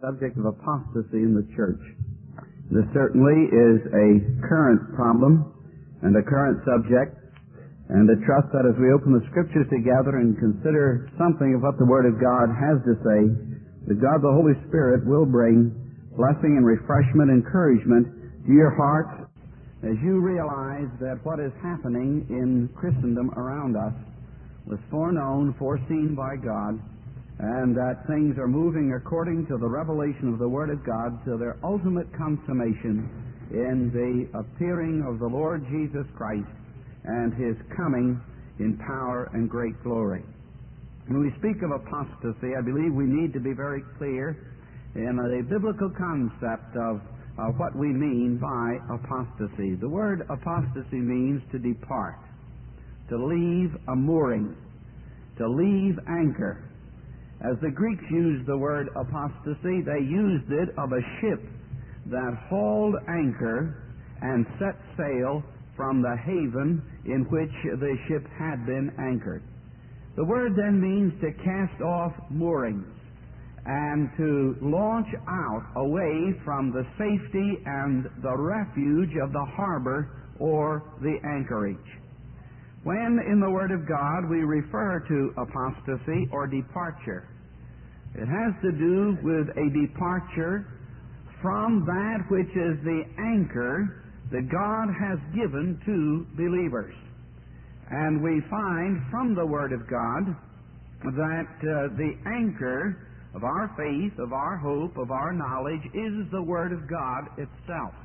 subject of apostasy in the church. This certainly is a current problem and a current subject, and I trust that as we open the Scriptures together and consider something of what the Word of God has to say, that God the Holy Spirit will bring blessing and refreshment, encouragement to your hearts as you realize that what is happening in Christendom around us was foreknown, foreseen by God, and that things are moving according to the revelation of the Word of God to their ultimate consummation in the appearing of the Lord Jesus Christ and His coming in power and great glory. When we speak of apostasy, I believe we need to be very clear in a biblical concept of what we mean by apostasy. The word apostasy means to depart, to leave a mooring, to leave anchor. As the Greeks used the word apostasy, they used it of a ship that hauled anchor and set sail from the haven in which the ship had been anchored. The word then means to cast off moorings and to launch out away from the safety and the refuge of the harbor or the anchorage. When in the Word of God we refer to apostasy or departure, it has to do with a departure from that which is the anchor that God has given to believers. And we find from the Word of God that the anchor of our faith, of our hope, of our knowledge is the Word of God itself.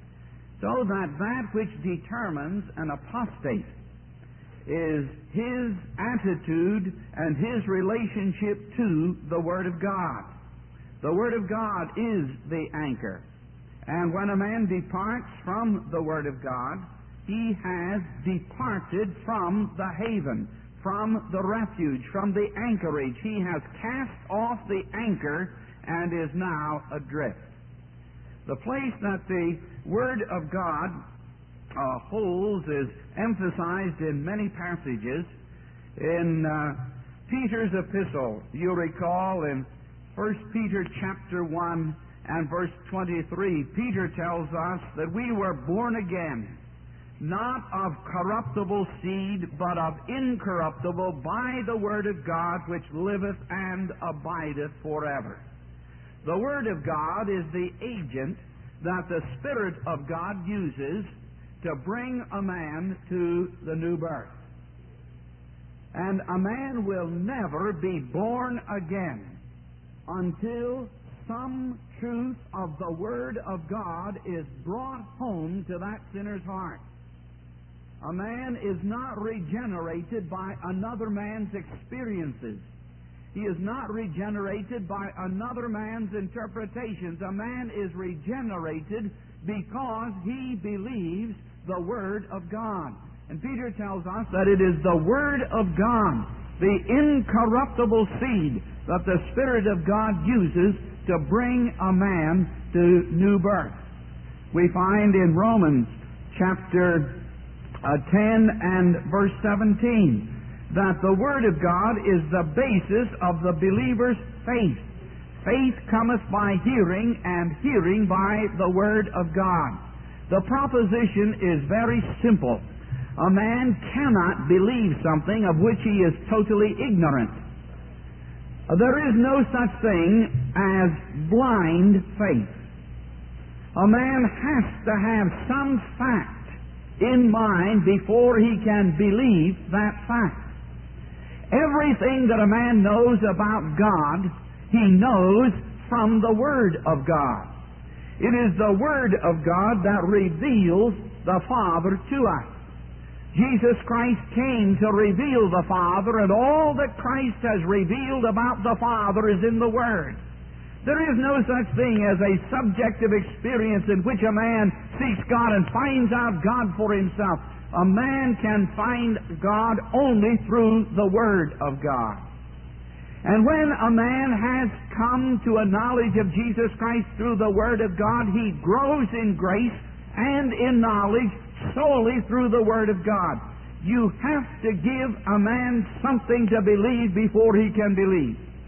So that which determines an apostate is his attitude and his relationship to the Word of God. The Word of God is the anchor. And when a man departs from the Word of God, he has departed from the haven, from the refuge, from the anchorage. He has cast off the anchor and is now adrift. The place that the Word of God holds is emphasized in many passages. In Peter's epistle, you'll recall in 1 Peter chapter 1 and verse 23, Peter tells us that we were born again, not of corruptible seed, but of incorruptible, by the Word of God, which liveth and abideth forever. The Word of God is the agent that the Spirit of God uses to bring a man to the new birth. And a man will never be born again until some truth of the Word of God is brought home to that sinner's heart. A man is not regenerated by another man's experiences. He is not regenerated by another man's interpretations. A man is regenerated because he believes the Word of God. And Peter tells us that it is the Word of God, the incorruptible seed, that the Spirit of God uses to bring a man to new birth. We find in Romans chapter 10 and verse 17 that the Word of God is the basis of the believer's faith. Faith cometh by hearing, and hearing by the Word of God. The proposition is very simple. A man cannot believe something of which he is totally ignorant. There is no such thing as blind faith. A man has to have some fact in mind before he can believe that fact. Everything that a man knows about God, he knows from the Word of God. It is the Word of God that reveals the Father to us. Jesus Christ came to reveal the Father, and all that Christ has revealed about the Father is in the Word. There is no such thing as a subjective experience in which a man seeks God and finds out God for himself. A man can find God only through the Word of God. And when a man has come to a knowledge of Jesus Christ through the Word of God, he grows in grace and in knowledge solely through the Word of God. You have to give a man something to believe before he can believe.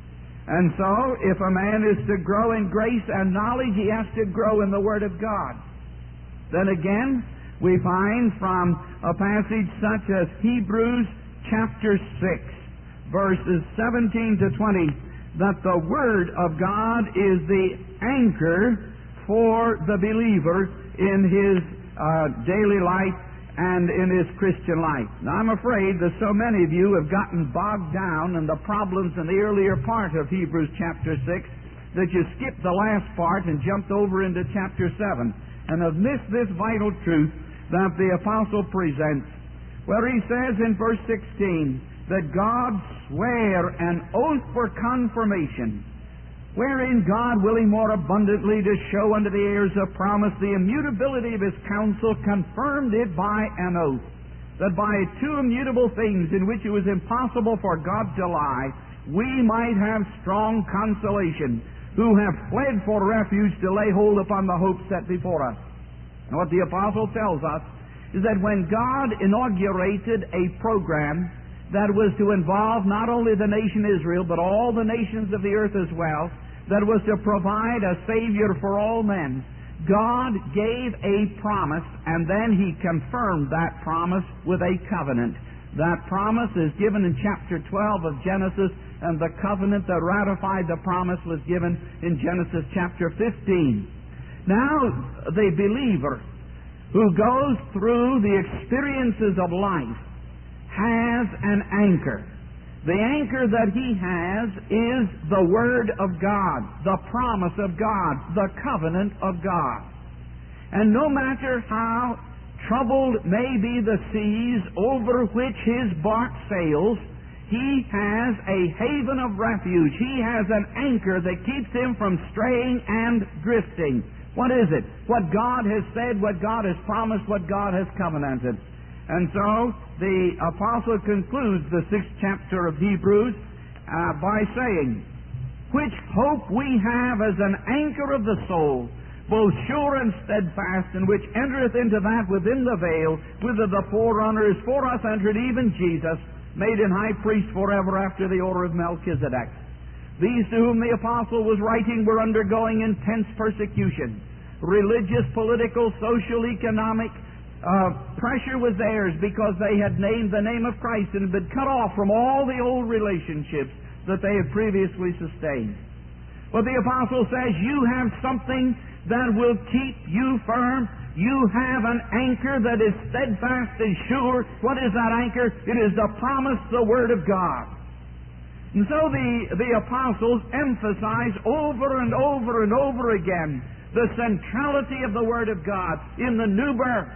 And so, if a man is to grow in grace and knowledge, he has to grow in the Word of God. Then again, we find from a passage such as Hebrews chapter 6, verses 17 to 20, that the Word of God is the anchor for the believer in his daily life and in his Christian life. Now, I'm afraid that so many of you have gotten bogged down in the problems in the earlier part of Hebrews chapter 6 that you skipped the last part and jumped over into chapter 7 and have missed this vital truth that the apostle presents, where he says in verse 16 that God sware an oath for confirmation, wherein God, willing more abundantly to show unto the heirs of promise the immutability of His counsel, confirmed it by an oath, that by two immutable things in which it was impossible for God to lie, we might have strong consolation, who have fled for refuge to lay hold upon the hope set before us. And what the apostle tells us is that when God inaugurated a program that was to involve not only the nation Israel, but all the nations of the earth as well, that was to provide a Savior for all men, God gave a promise, and then He confirmed that promise with a covenant. That promise is given in chapter 12 of Genesis, and the covenant that ratified the promise was given in Genesis chapter 15. Now, the believer who goes through the experiences of life has an anchor. The anchor that he has is the Word of God, the promise of God, the covenant of God. And no matter how troubled may be the seas over which his bark sails, he has a haven of refuge. He has an anchor that keeps him from straying and drifting. What is it? What God has said, what God has promised, what God has covenanted. And so, the apostle concludes the 6th chapter of Hebrews by saying, which hope we have as an anchor of the soul, both sure and steadfast, and which entereth into that within the veil, whither the forerunner is for us entered, even Jesus, made an high priest forever after the order of Melchizedek. These to whom the apostle was writing were undergoing intense persecution. Religious, political, social, economic pressure was theirs because they had named the name of Christ and had been cut off from all the old relationships that they had previously sustained. But the apostle says, you have something that will keep you firm. You have an anchor that is steadfast and sure. What is that anchor? It is the promise, the Word of God. And so the apostles emphasize over and over and over again the centrality of the Word of God in the new birth,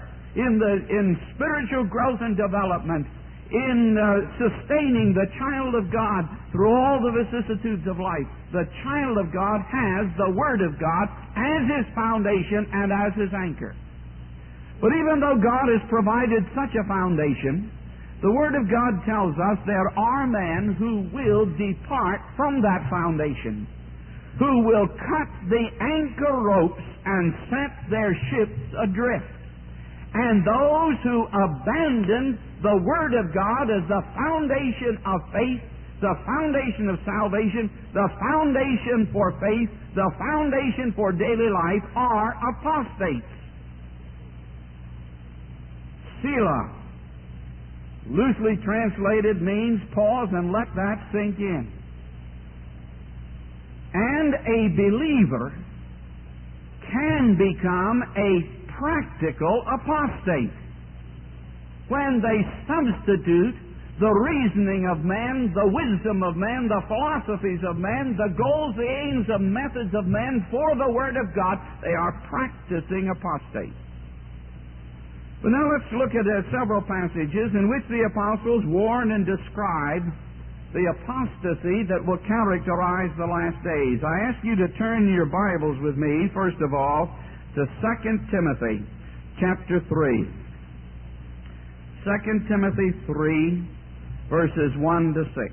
in spiritual growth and development, in sustaining the child of God through all the vicissitudes of life. The child of God has the Word of God as his foundation and as his anchor. But even though God has provided such a foundation, the Word of God tells us there are men who will depart from that foundation, who will cut the anchor ropes and set their ships adrift. And those who abandon the Word of God as the foundation of faith, the foundation of salvation, the foundation for faith, the foundation for daily life are apostates. Selah, loosely translated, means pause and let that sink in. And a believer can become a practical apostate when they substitute the reasoning of men, the wisdom of men, the philosophies of men, the goals, the aims, the methods of men for the Word of God. They are practicing apostates. But now let's look at several passages in which the apostles warn and describe the apostasy that will characterize the last days. I ask you to turn your Bibles with me, first of all, to 2 Timothy chapter 3. 2 Timothy 3, verses 1 to 6.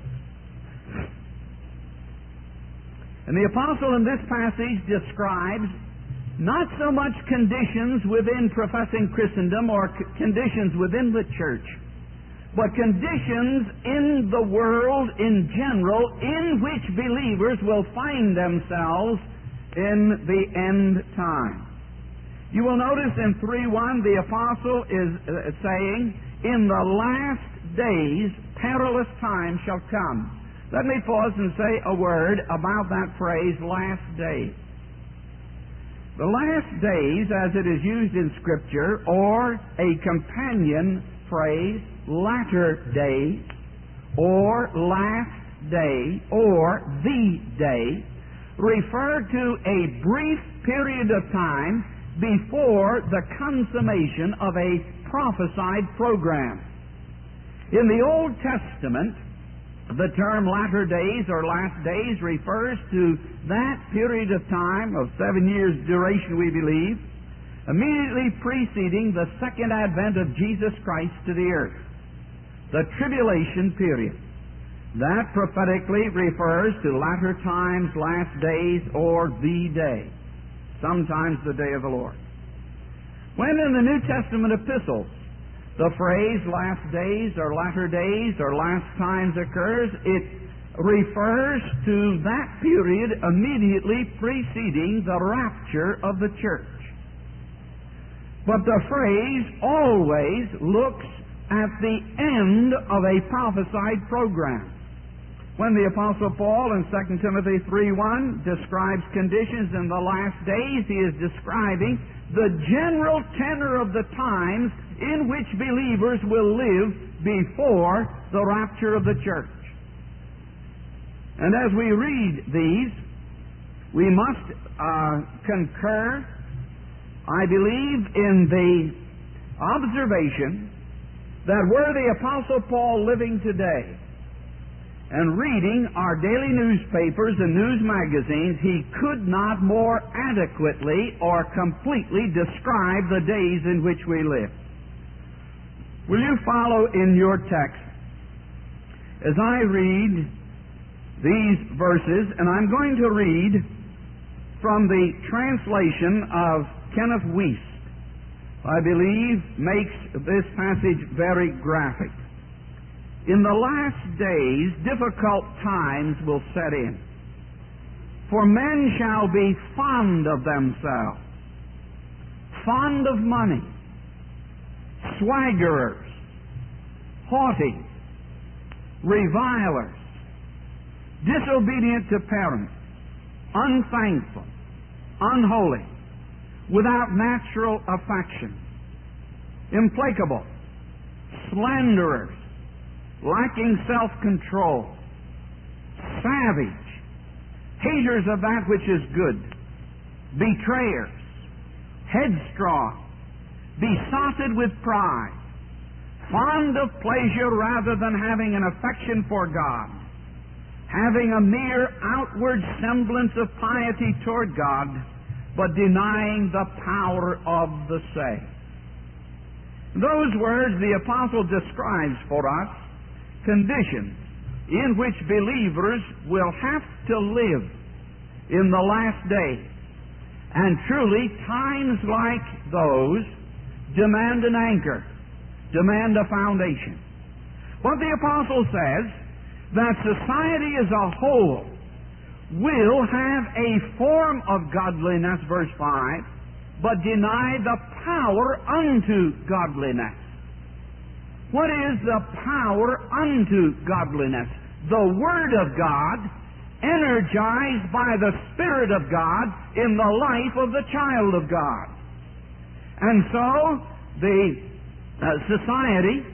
And the apostle in this passage describes not so much conditions within professing Christendom or conditions within the church, but conditions in the world in general in which believers will find themselves in the end time. You will notice in 3:1 the apostle is saying, "In the last days perilous times shall come." Let me pause and say a word about that phrase, last days. The last days, as it is used in Scripture, or a companion phrase, latter days, or last day, or the day, refer to a brief period of time before the consummation of a prophesied program. In the Old Testament, the term latter days or last days refers to that period of time of 7 years' duration, we believe, immediately preceding the second advent of Jesus Christ to the earth, the tribulation period. That prophetically refers to latter times, last days, or the day, sometimes the day of the Lord. When in the New Testament epistles the phrase last days or latter days or last times occurs, it refers to that period immediately preceding the rapture of the church. But the phrase always looks at the end of a prophesied program. When the Apostle Paul in 2 Timothy 3:1 describes conditions in the last days, he is describing the general tenor of the times in which believers will live before the rapture of the church. And as we read these, we must concur, I believe, in the observation that were the Apostle Paul living today and reading our daily newspapers and news magazines, he could not more adequately or completely describe the days in which we live. Will you follow in your text as I read these verses? And I'm going to read from the translation of Kenneth Wuest. I believe makes this passage very graphic. In the last days, difficult times will set in. For men shall be fond of themselves, fond of money, swaggerers, haughty, revilers, disobedient to parents, unthankful, unholy, without natural affection, implacable, slanderers, lacking self-control, savage, haters of that which is good, betrayers, headstrong, besotted with pride, fond of pleasure rather than having an affection for God, having a mere outward semblance of piety toward God, but denying the power of the same. Those words the apostle describes for us conditions in which believers will have to live in the last days. And truly, times like those demand an anchor, demand a foundation. But the apostle says that society as a whole will have a form of godliness, verse 5, but deny the power unto godliness. What is the power unto godliness? The Word of God, energized by the Spirit of God in the life of the child of God. And so, the society,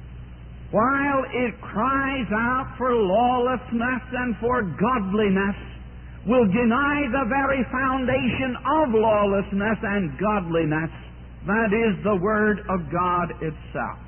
while it cries out for lawlessness and for godliness, will deny the very foundation of lawlessness and godliness, that is the Word of God itself.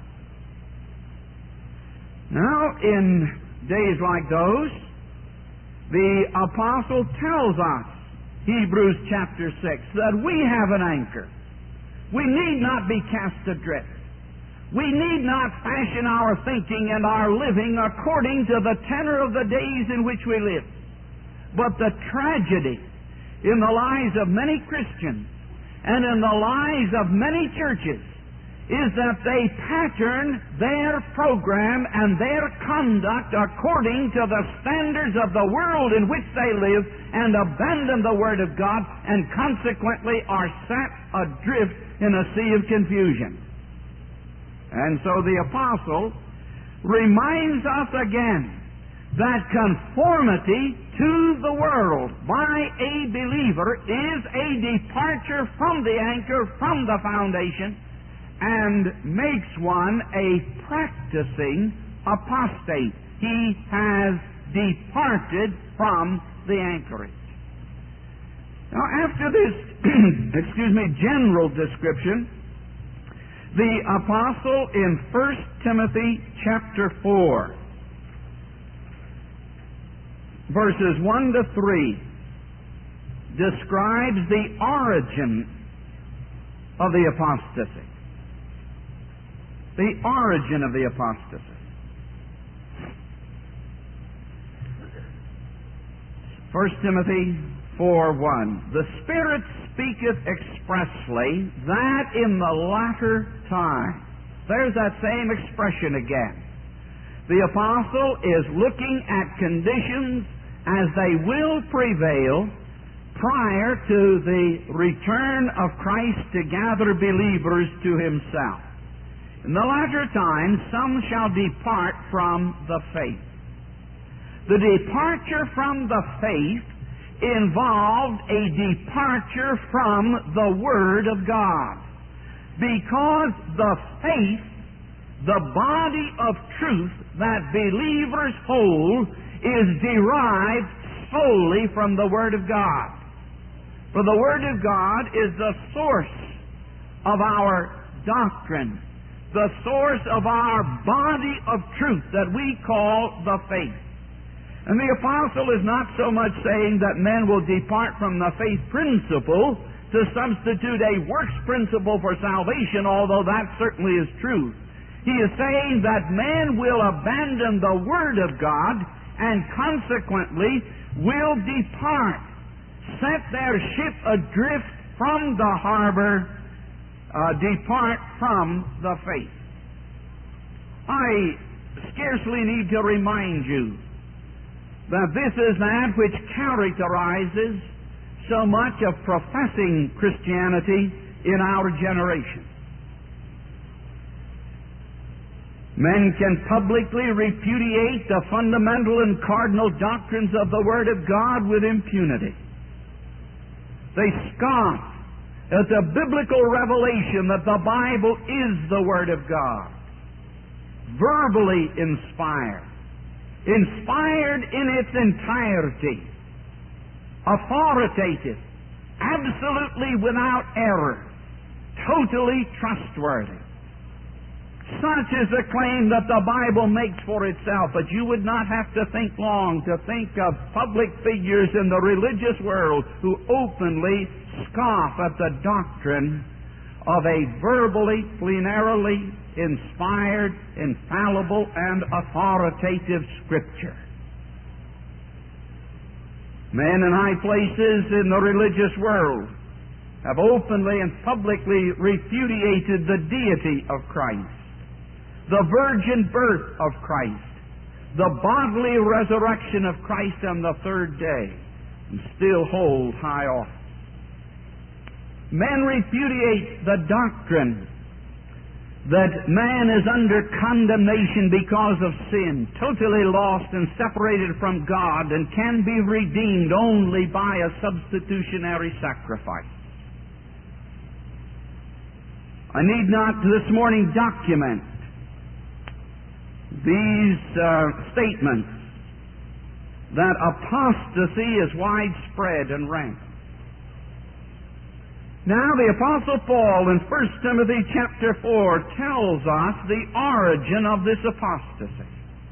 Now, in days like those, the apostle tells us, Hebrews chapter 6, that we have an anchor. We need not be cast adrift. We need not fashion our thinking and our living according to the tenor of the days in which we live. But the tragedy in the lives of many Christians and in the lives of many churches is that they pattern their program and their conduct according to the standards of the world in which they live and abandon the Word of God and consequently are set adrift in a sea of confusion. And so the apostle reminds us again that conformity to the world by a believer is a departure from the anchor, from the foundation, and makes one a practicing apostate. He has departed from the anchorage. Now, after this, general description, the apostle in 1 Timothy chapter 4, verses 1 to 3, describes the origin of the apostasy. The origin of the apostasy. 1 Timothy 4:1. The Spirit speaketh expressly that in the latter time. There's that same expression again. The apostle is looking at conditions as they will prevail prior to the return of Christ to gather believers to Himself. In the latter times, some shall depart from the faith. The departure from the faith involved a departure from the Word of God. Because the faith, the body of truth that believers hold, is derived solely from the Word of God. For the Word of God is the source of our doctrine, the source of our body of truth that we call the faith. And the apostle is not so much saying that men will depart from the faith principle to substitute a works principle for salvation, although that certainly is true. He is saying that men will abandon the Word of God and consequently will depart, set their ship adrift from the harbor, depart from the faith. I scarcely need to remind you that this is that which characterizes so much of professing Christianity in our generation. Men can publicly repudiate the fundamental and cardinal doctrines of the Word of God with impunity. They scoff at the biblical revelation that the Bible is the Word of God, verbally inspired, inspired in its entirety, authoritative, absolutely without error, totally trustworthy. Such is the claim that the Bible makes for itself, but you would not have to think long to think of public figures in the religious world who openly scoff at the doctrine of a verbally, plenarily inspired, infallible, and authoritative Scripture. Men in high places in the religious world have openly and publicly repudiated the deity of Christ, the virgin birth of Christ, the bodily resurrection of Christ on the third day, and still hold high office. Men repudiate the doctrine that man is under condemnation because of sin, totally lost and separated from God, and can be redeemed only by a substitutionary sacrifice. I need not this morning document these statements that apostasy is widespread and rampant. Now the Apostle Paul in 1 Timothy chapter 4 tells us the origin of this apostasy.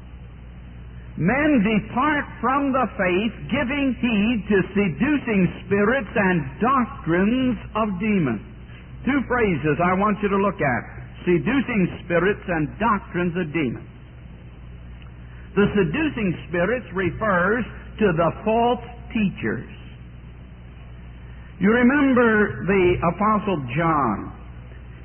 Men depart from the faith, giving heed to seducing spirits and doctrines of demons. Two phrases I want you to look at: seducing spirits and doctrines of demons. The seducing spirits refers to the false teachers. You remember the Apostle John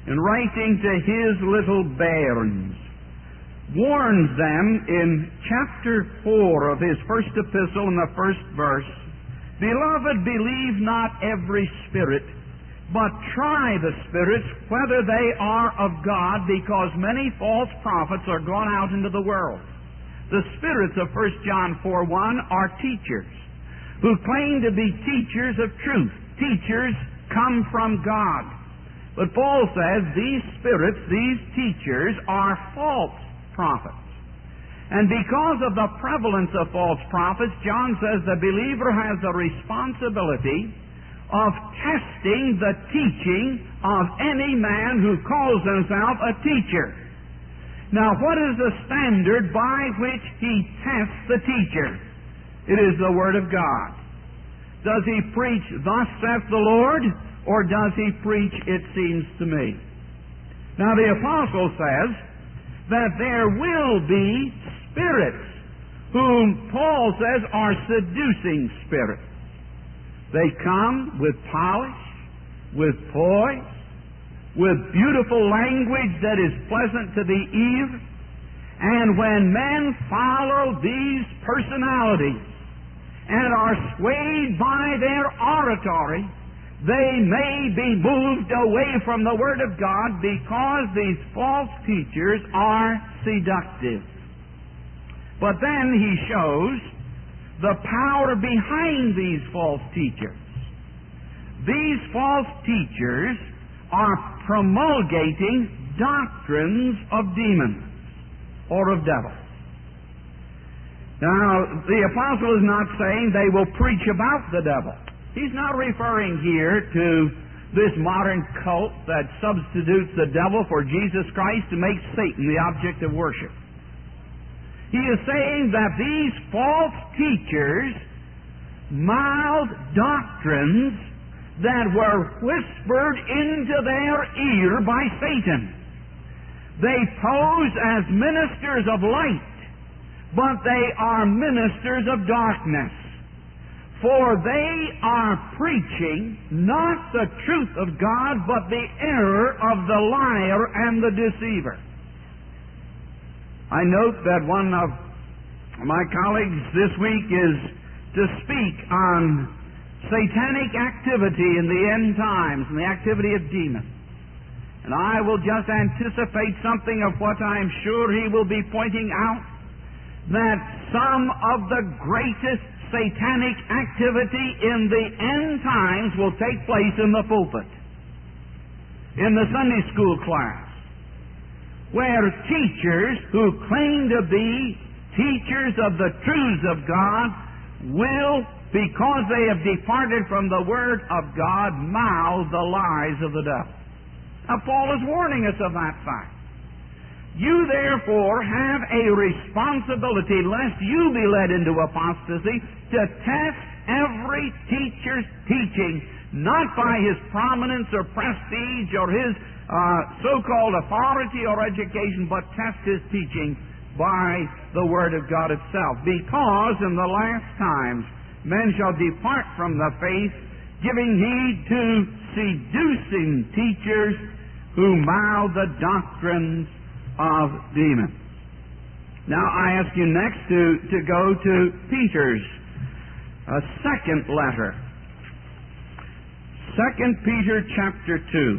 in writing to his little bairns, warns them in chapter 4 of his first epistle in the first verse, "Beloved, believe not every spirit, but try the spirits whether they are of God, because many false prophets are gone out into the world." The spirits of 1 John 4:1 are teachers who claim to be teachers of truth. Teachers come from God. But Paul says these spirits, these teachers, are false prophets. And because of the prevalence of false prophets, John says the believer has a responsibility of testing the teaching of any man who calls himself a teacher. Now, what is the standard by which he tests the teacher? It is the Word of God. Does he preach, "Thus saith the Lord," or does he preach, "It seems to me"? Now, the Apostle says that there will be spirits whom Paul says are seducing spirits. They come with polish, with poise, with beautiful language that is pleasant to the ear. And when men follow these personalities and are swayed by their oratory, they may be moved away from the Word of God because these false teachers are seductive. But then he shows the power behind these false teachers. These false teachers are promulgating doctrines of demons or of devils. Now, the apostle is not saying they will preach about the devil. He's not referring here to this modern cult that substitutes the devil for Jesus Christ to make Satan the object of worship. He is saying that these false teachers mouthed doctrines that were whispered into their ear by Satan. They pose as ministers of light, but they are ministers of darkness. For they are preaching not the truth of God, but the error of the liar and the deceiver. I note that one of my colleagues this week is to speak on satanic activity in the end times and the activity of demons. And I will just anticipate something of what I am sure he will be pointing out, that some of the greatest satanic activity in the end times will take place in the pulpit, in the Sunday school class, where teachers who claim to be teachers of the truths of God will, because they have departed from the Word of God, mouth the lies of the devil. Now, Paul is warning us of that fact. You, therefore, have a responsibility, lest you be led into apostasy, to test every teacher's teaching, not by his prominence or prestige or his so-called authority or education, but test his teaching by the Word of God itself. Because in the last times men shall depart from the faith, giving heed to seducing teachers who mouth the doctrines of demons. Now I ask you next to go to Peter's second letter. 2 Peter chapter 2.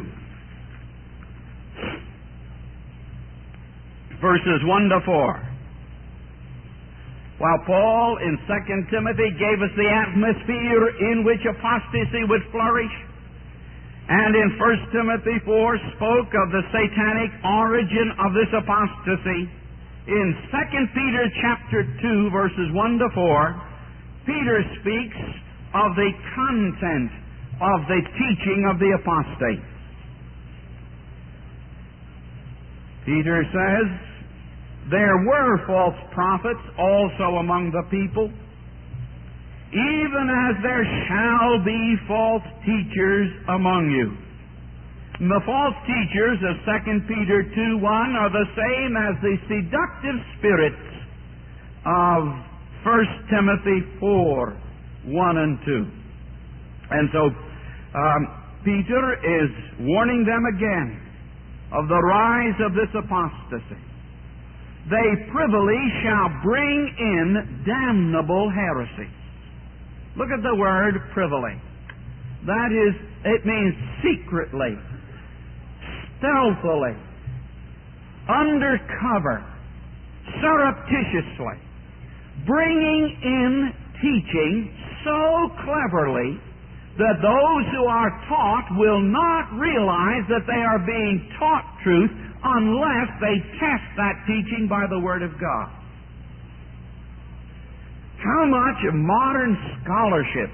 Verses 1 to 4. While Paul in 2 Timothy gave us the atmosphere in which apostasy would flourish, and in 1 Timothy 4 spoke of the satanic origin of this apostasy, in 2 Peter chapter 2 verses 1 to 4, Peter speaks of the content of the teaching of the apostate. Peter says, there were false prophets also among the people, even as there shall be false teachers among you. And the false teachers of 2 Peter 2:1 are the same as the seductive spirits of 1 Timothy 4:1 and 2. And so Peter is warning them again of the rise of this apostasy, they privily shall bring in damnable heresies. Look at the word privily. That is, it means secretly, stealthily, undercover, surreptitiously, bringing in teaching so cleverly that those who are taught will not realize that they are being taught truth unless they test that teaching by the Word of God. How much modern scholarship,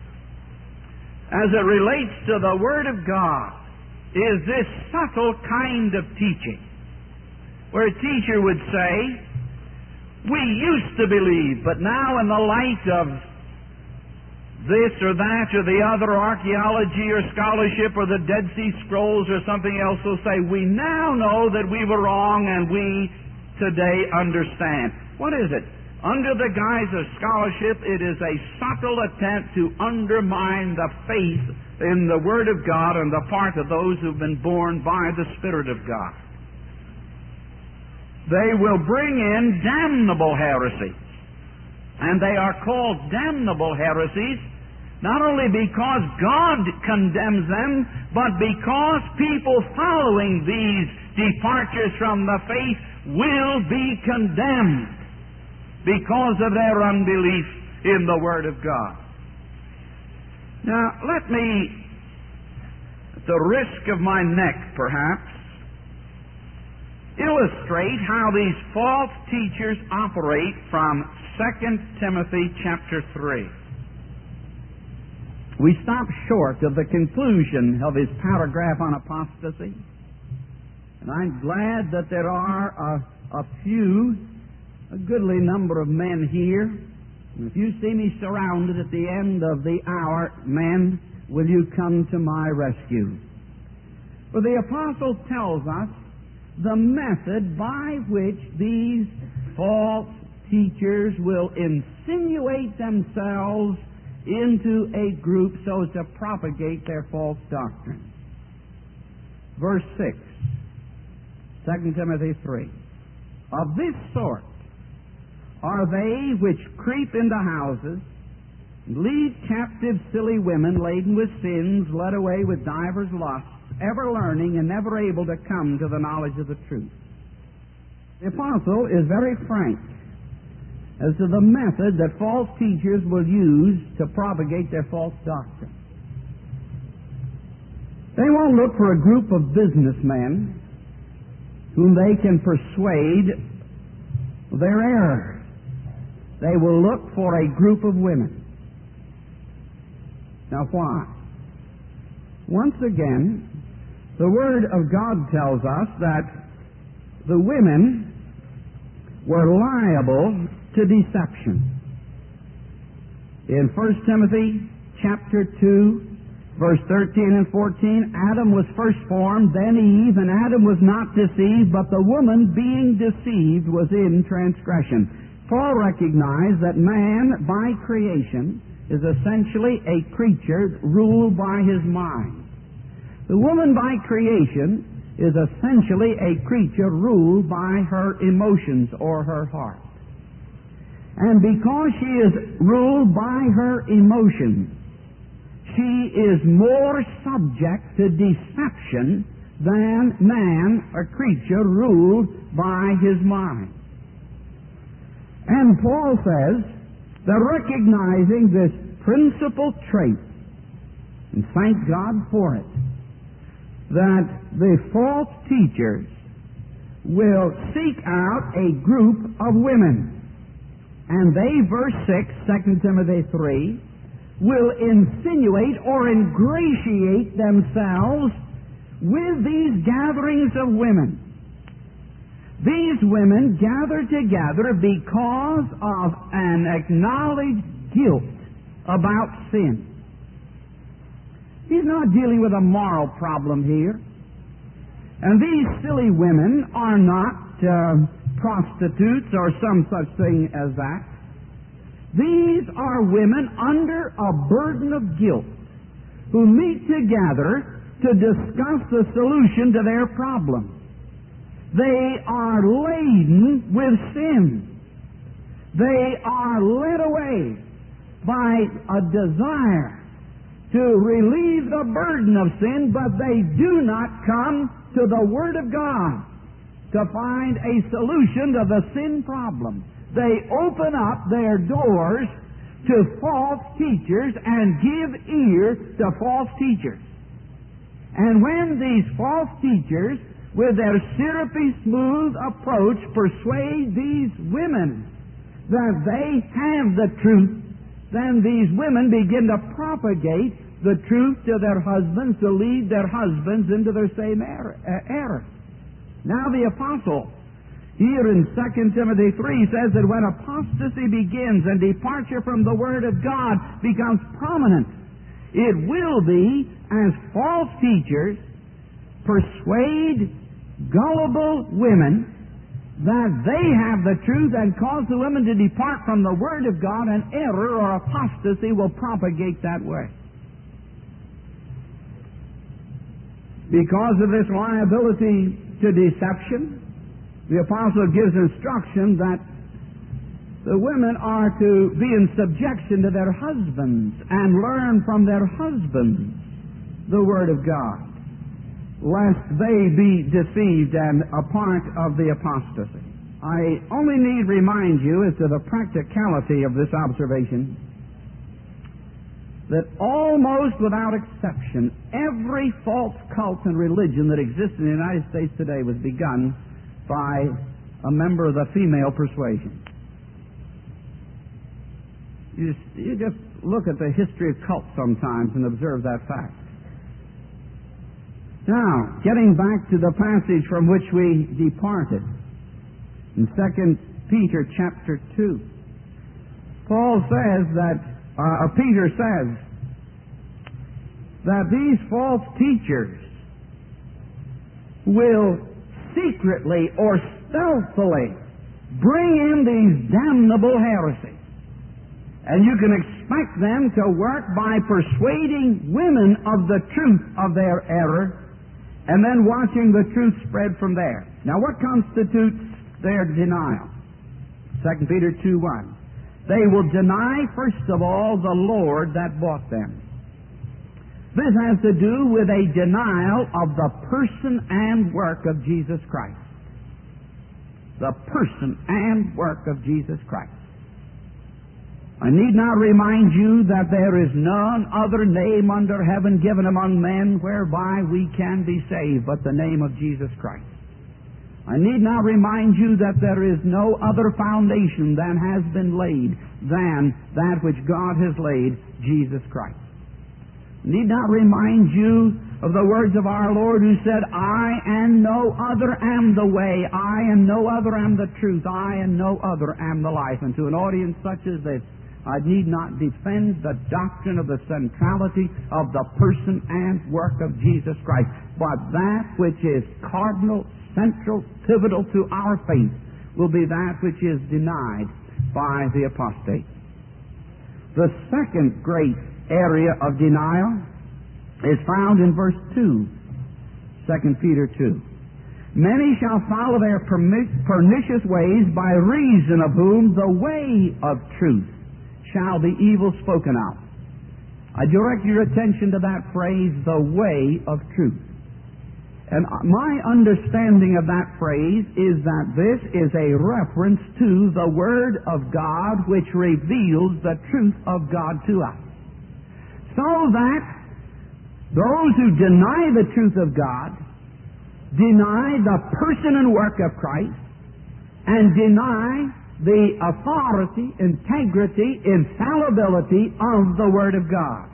as it relates to the Word of God, is this subtle kind of teaching, where a teacher would say, we used to believe, but now in the light of this or that or the other, archaeology or scholarship or the Dead Sea Scrolls or something else, will say, we now know that we were wrong and we today understand. What is it? Under the guise of scholarship, it is a subtle attempt to undermine the faith in the Word of God on the part of those who've been born by the Spirit of God. They will bring in damnable heresies. And they are called damnable heresies not only because God condemns them, but because people following these departures from the faith will be condemned because of their unbelief in the Word of God. Now, let me, at the risk of my neck perhaps, illustrate how these false teachers operate from 2 Timothy chapter 3. We stop short of the conclusion of his paragraph on apostasy, and I'm glad that there are a goodly number of men here. And if you see me surrounded at the end of the hour, men, will you come to my rescue? For the apostle tells us the method by which these false teachers will insinuate themselves into a group so as to propagate their false doctrine. Verse 6, 2 Timothy 3. Of this sort are they which creep into houses, lead captive silly women laden with sins, led away with divers lusts, ever learning and never able to come to the knowledge of the truth. The apostle is very frank as to the method that false teachers will use to propagate their false doctrine. They won't look for a group of businessmen whom they can persuade their error. They will look for a group of women. Now why? Once again, the Word of God tells us that the women were liable to deception. In 1 Timothy chapter 2, verse 13 and 14, Adam was first formed, then Eve, and Adam was not deceived, but the woman being deceived was in transgression. Paul recognized that man, by creation, is essentially a creature ruled by his mind. The woman, by creation, is essentially a creature ruled by her emotions or her heart. And because she is ruled by her emotions, she is more subject to deception than man, a creature ruled by his mind. And Paul says that recognizing this principal trait, and thank God for it, that the false teachers will seek out a group of women. And they, verse 6, 2 Timothy 3, will insinuate or ingratiate themselves with these gatherings of women. These women gather together because of an acknowledged guilt about sin. He's not dealing with a moral problem here. And these silly women are not prostitutes or some such thing as that. These are women under a burden of guilt who meet together to discuss the solution to their problem. They are laden with sin. They are led away by a desire to relieve the burden of sin, but they do not come to the Word of God to find a solution to the sin problem. They open up their doors to false teachers and give ear to false teachers. And when these false teachers, with their syrupy smooth approach, persuade these women that they have the truth, then these women begin to propagate the truth to their husbands, to lead their husbands into their same error. Now the apostle here in 2 Timothy 3 says that when apostasy begins and departure from the Word of God becomes prominent, it will be as false teachers persuade gullible women that they have the truth and cause the women to depart from the Word of God, and error or apostasy will propagate that way. Because of this liability to deception, the apostle gives instruction that the women are to be in subjection to their husbands and learn from their husbands the Word of God, lest they be deceived and a part of the apostasy. I only need remind you as to the practicality of this observation that almost without exception, every false cult and religion that exists in the United States today was begun by a member of the female persuasion. You just look at the history of cults sometimes and observe that fact. Now, getting back to the passage from which we departed, in 2 Peter chapter 2, Peter says that these false teachers will secretly or stealthily bring in these damnable heresies. And you can expect them to work by persuading women of the truth of their error and then watching the truth spread from there. Now, what constitutes their denial? 2 Peter 2:1. They will deny, first of all, the Lord that bought them. This has to do with a denial of the person and work of Jesus Christ. The person and work of Jesus Christ. I need not remind you that there is none other name under heaven given among men whereby we can be saved but the name of Jesus Christ. I need not remind you that there is no other foundation that has been laid than that which God has laid, Jesus Christ. I need not remind you of the words of our Lord who said, I and no other am the way, I and no other am the truth, I and no other am the life. And to an audience such as this, I need not defend the doctrine of the centrality of the person and work of Jesus Christ, but that which is cardinal, central, pivotal to our faith will be that which is denied by the apostate. The second great area of denial is found in verse 2, 2 Peter 2. Many shall follow their pernicious ways, by reason of whom the way of truth shall be evil spoken of. I direct your attention to that phrase, the way of truth. And my understanding of that phrase is that this is a reference to the Word of God, which reveals the truth of God to us. So that those who deny the truth of God deny the person and work of Christ and deny the authority, integrity, infallibility of the Word of God.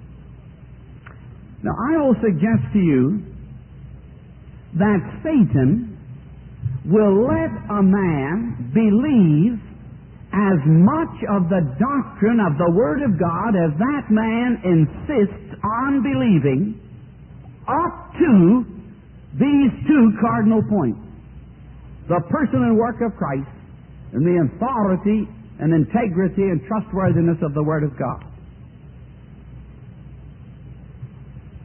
Now, I will suggest to you that Satan will let a man believe as much of the doctrine of the Word of God as that man insists on believing, up to these two cardinal points: the person and work of Christ and the authority and integrity and trustworthiness of the Word of God.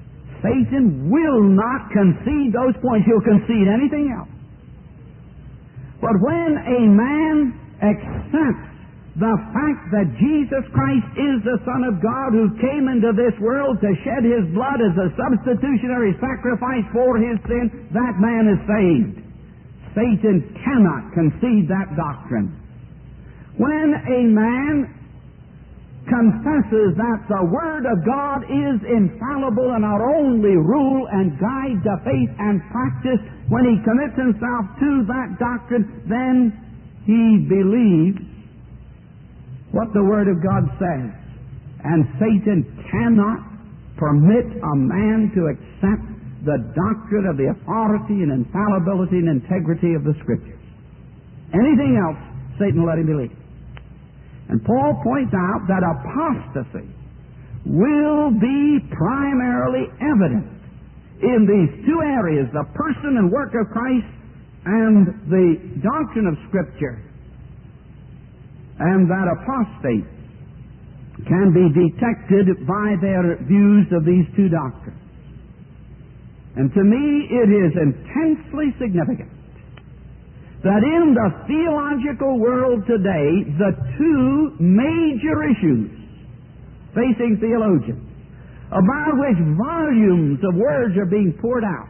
Satan will not concede those points. He'll concede anything else. But when a man accepts the fact that Jesus Christ is the Son of God who came into this world to shed His blood as a substitutionary sacrifice for his sin, that man is saved. Satan cannot concede that doctrine. When a man confesses that the Word of God is infallible and our only rule and guide to faith and practice, when he commits himself to that doctrine, then he believes what the Word of God says. And Satan cannot permit a man to accept the doctrine of the authority and infallibility and integrity of the Scriptures. Anything else, Satan will let him believe. And Paul points out that apostasy will be primarily evident in these two areas, the person and work of Christ and the doctrine of Scripture. And that apostates can be detected by their views of these two doctrines. And to me, it is intensely significant that in the theological world today, the two major issues facing theologians, about which volumes of words are being poured out,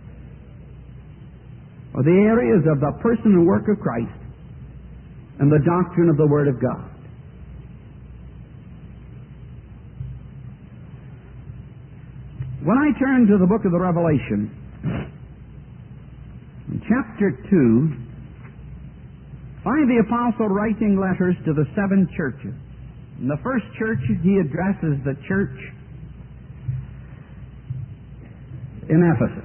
are the areas of the person and work of Christ and the doctrine of the Word of God. When I turn to the book of the Revelation, in chapter 2, find the apostle writing letters to the 7 churches. In the first church, he addresses the church in Ephesus.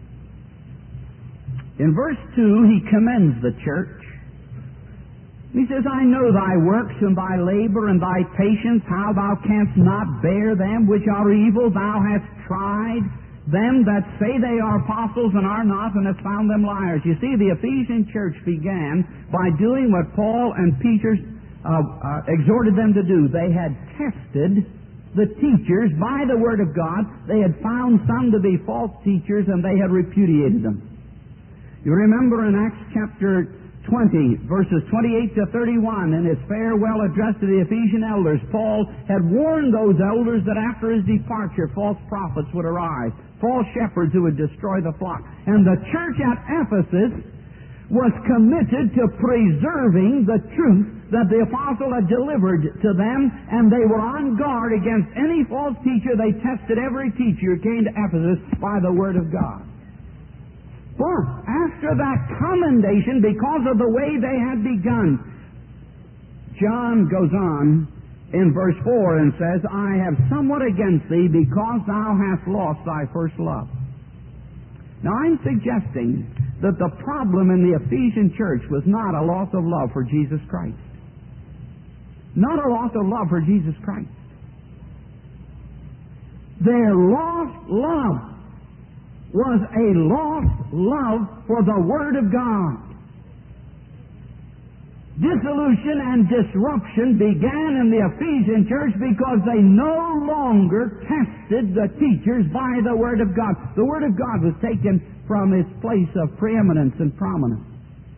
In verse 2, he commends the church. He says, I know thy works and thy labor and thy patience, how thou canst not bear them which are evil. Thou hast tried them that say they are apostles and are not, and hast found them liars. You see, the Ephesian church began by doing what Paul and Peter exhorted them to do. They had tested the teachers by the Word of God. They had found some to be false teachers, and they had repudiated them. You remember in Acts chapter 20, verses 28 to 31, in his farewell address to the Ephesian elders, Paul had warned those elders that after his departure, false prophets would arise, false shepherds who would destroy the flock. And the church at Ephesus was committed to preserving the truth that the apostle had delivered to them, and they were on guard against any false teacher. They tested every teacher who came to Ephesus by the Word of God. But after that commendation, because of the way they had begun, John goes on in verse 4 and says, I have somewhat against thee because thou hast lost thy first love. Now I'm suggesting that the problem in the Ephesian church was not a loss of love for Jesus Christ. Not a loss of love for Jesus Christ. Their lost love was a lost love for the Word of God. Dissolution and disruption began in the Ephesian church because they no longer tested the teachers by the Word of God. The Word of God was taken from its place of preeminence and prominence.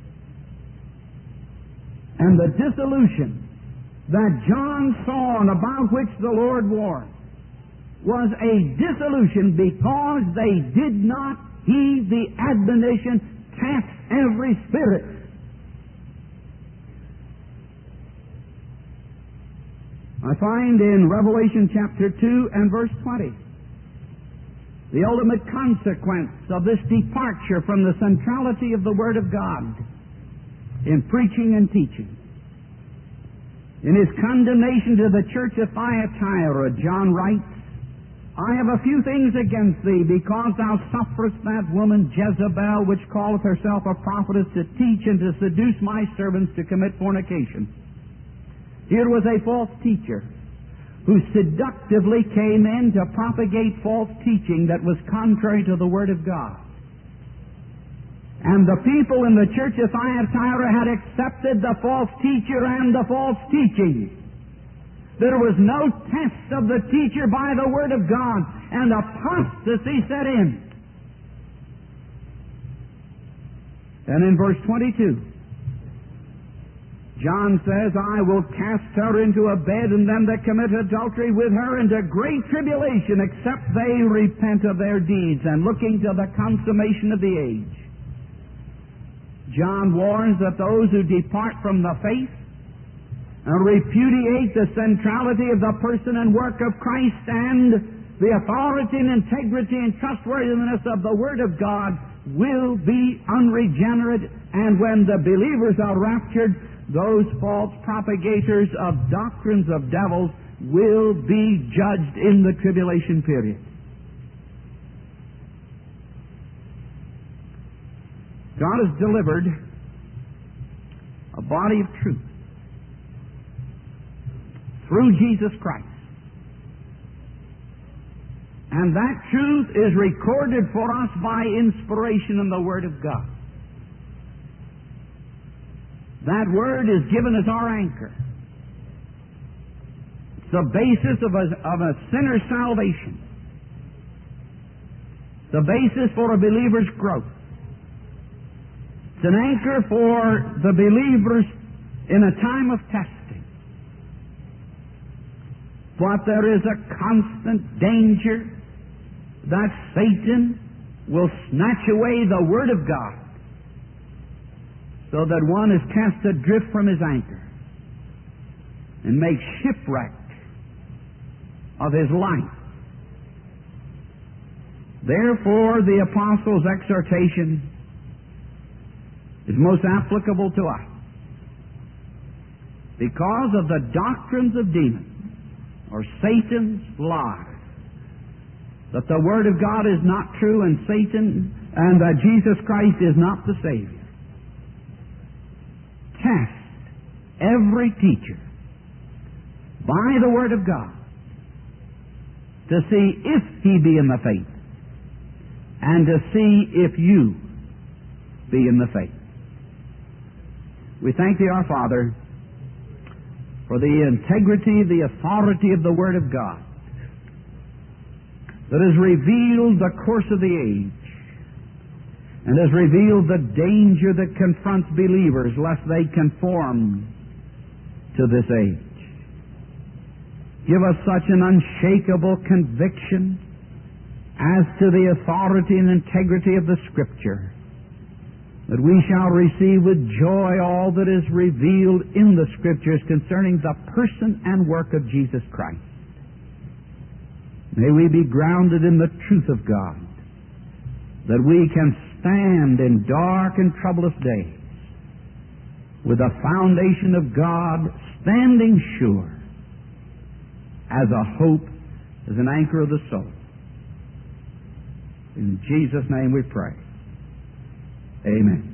And the dissolution that John saw and about which the Lord warned was a dissolution because they did not heed the admonition, test every spirit. I find in Revelation chapter 2 and verse 20 the ultimate consequence of this departure from the centrality of the Word of God in preaching and teaching. In his condemnation to the church of Thyatira, John writes, I have a few things against thee, because thou sufferest that woman Jezebel, which calleth herself a prophetess, to teach and to seduce my servants to commit fornication. Here was a false teacher who seductively came in to propagate false teaching that was contrary to the Word of God. And the people in the church of Thyatira had accepted the false teacher and the false teaching. There was no test of the teacher by the Word of God. and apostasy set in. And in verse 22, John says, I will cast her into a bed, and them that commit adultery with her into great tribulation, except they repent of their deeds, and looking to the consummation of the age. John warns that those who depart from the faith and repudiate the centrality of the person and work of Christ and the authority and integrity and trustworthiness of the Word of God will be unregenerate, and when the believers are raptured, those false propagators of doctrines of devils will be judged in the tribulation period. God has delivered a body of truth through Jesus Christ. And that truth is recorded for us by inspiration in the Word of God. That Word is given as our anchor. It's the basis of a sinner's salvation. The basis for a believer's growth. It's an anchor for the believers in a time of testing. But there is a constant danger that Satan will snatch away the Word of God, so that one is cast adrift from his anchor and makes shipwreck of his life. Therefore, the Apostle's exhortation is most applicable to us, because of the doctrines of demons, or Satan's lies, that the Word of God is not true, and Satan, and that Jesus Christ is not the Savior. Test every teacher by the Word of God to see if he be in the faith, and to see if you be in the faith. We thank Thee, our Father, for the integrity, the authority of the Word of God that has revealed the course of the age and has revealed the danger that confronts believers lest they conform to this age. Give us such an unshakable conviction as to the authority and integrity of the Scripture that we shall receive with joy all that is revealed in the Scriptures concerning the person and work of Jesus Christ. May we be grounded in the truth of God, that we can stand in dark and troublous days with the foundation of God standing sure as a hope, as an anchor of the soul. In Jesus' name we pray. Amen.